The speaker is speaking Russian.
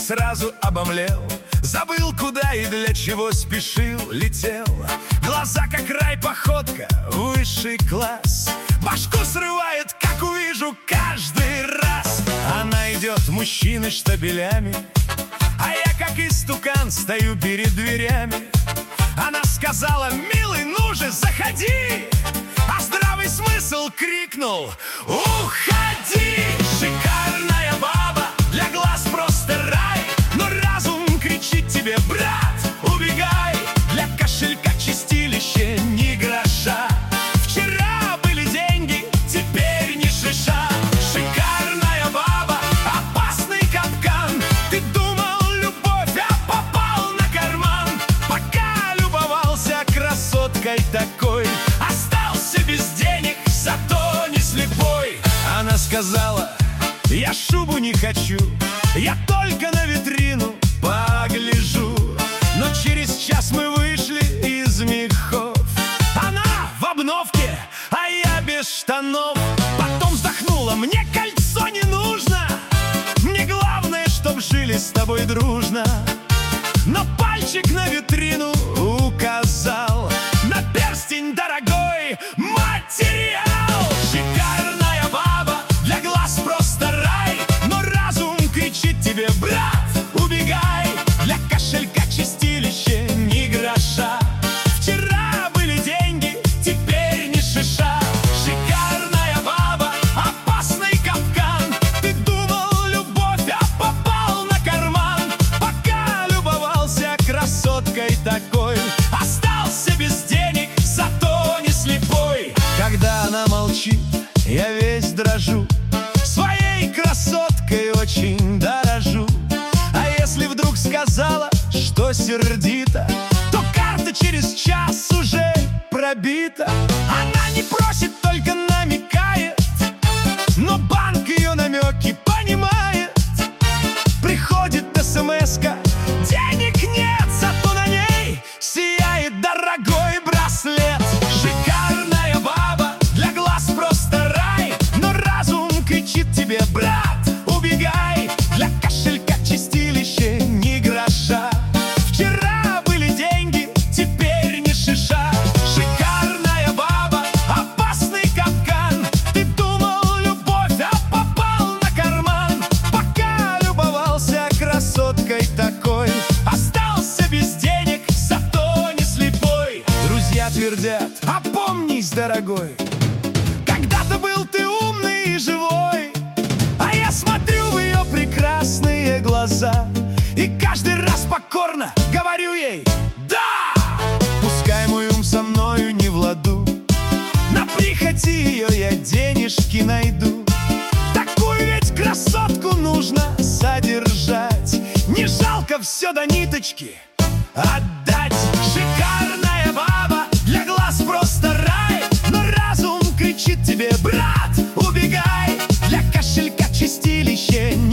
сразу обомлел, забыл, куда и для чего спешил, летел. Глаза как рай, походка, высший класс. Башку срывает, как увижу, каждый раз. Она идет, мужчины штабелями, а я как истукан стою перед дверями. Она сказала: милый, ну же, заходи. А здравый смысл крикнул: уходи! Шикарная баба, для глаз просто рай. Но разум кричит тебе: брат, убегай. Для кошелька чистилище ни гроша. Вчера были деньги, теперь ни шиша. Шикарная баба, опасный капкан. Ты думал любовь, а попал на карман. Пока любовался красоткой такой, остался без денег, зато не слепой. Она сказала: я шубу не хочу, я только на витрину погляжу. Но через час мы вышли из мехов. Она в обновке, а я без штанов. Потом вздохнула: мне кольцо не нужно, мне главное, чтоб жили с тобой дружно. Но пальчик на витрину указал на перстень дорогой материал. Шикарная баба, для глаз просто рай. Но разум кричит тебе: брат, убегай. Для кошелька чистилище ни гроша. Вчера были деньги, теперь ни шиша. Шикарная баба, опасный капкан. Ты думал любовь, а попал на карман. Пока любовался красоткой такой, остался без денег, зато не слепой. Когда она молчит, я весь дрожу, своей красоткой очень дорожу. А если вдруг сказала, что сердито, то карта через час уже пробита. Она не просит, только намекает, но банк ее намеки понимает. Приходит смс-ка: денег нет, зато на ней сияет дорогой браслет. Шикарная баба, для глаз просто рай. Но разум кричит тебе: брат, убегай. Для кошелька чистилище ни гроша. Вчера были деньги, теперь ни шиша. Шикарная баба, опасный капкан. Ты думал любовь, а попал на карман. Пока любовался красоткой такой, остался без денег, зато не слепой. Друзья твердят: опомнись, дорогой, когда-то был ты умный и живой. А я смотрю в ее прекрасные глаза и каждый раз покорно говорю ей: да! Пускай мой ум со мною не в ладу, на прихоти ее я денежки найду. Такую ведь красотку нужно содержать, не жалко все до ниточки отдать. Шикарная баба, для глаз просто рай. Но разум кричит тебе: брат, убегай. Для кошелька чистилище